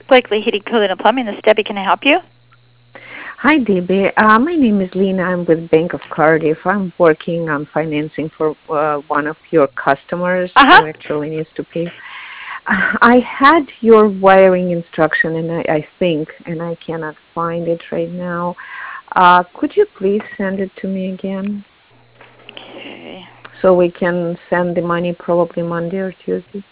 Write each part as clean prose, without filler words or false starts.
Blakely Heating, Cooling, and Plumbing. This is Debbie. Can I help you? Hi, Debbie. My name is Lena. I'm with Bank of Cardiff. I'm working on financing for one of your customers Uh-huh. who actually needs to pay. I had your wiring instruction, and I think, and I cannot find it right now. Could you please send it to me again Okay. so we can send the money probably Monday or Tuesday?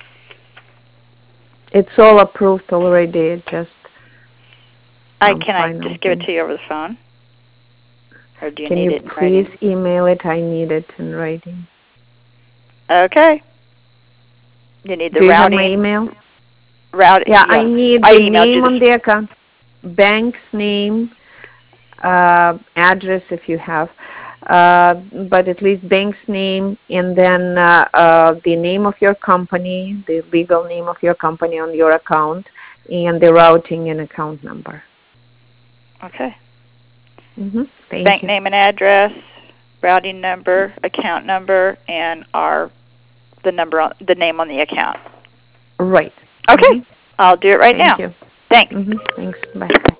It's all approved already. It's just some Can I final just give it things. to you over the phone? Or do you Can need you it in please writing? email it? I need it in writing. Okay. You need the Do you have my routing. email? Yeah, I Yeah. need I the emailed you name this. on the account, bank's name, address if you have, but at least bank's name, and then the name of your company, the legal name of your company on your account, and the routing and account number. Okay. Thank Bank you. name and address, routing number, account number, and the name on the account. Right. Okay. I'll do it right Thank now. you. Thanks. Thanks. Bye.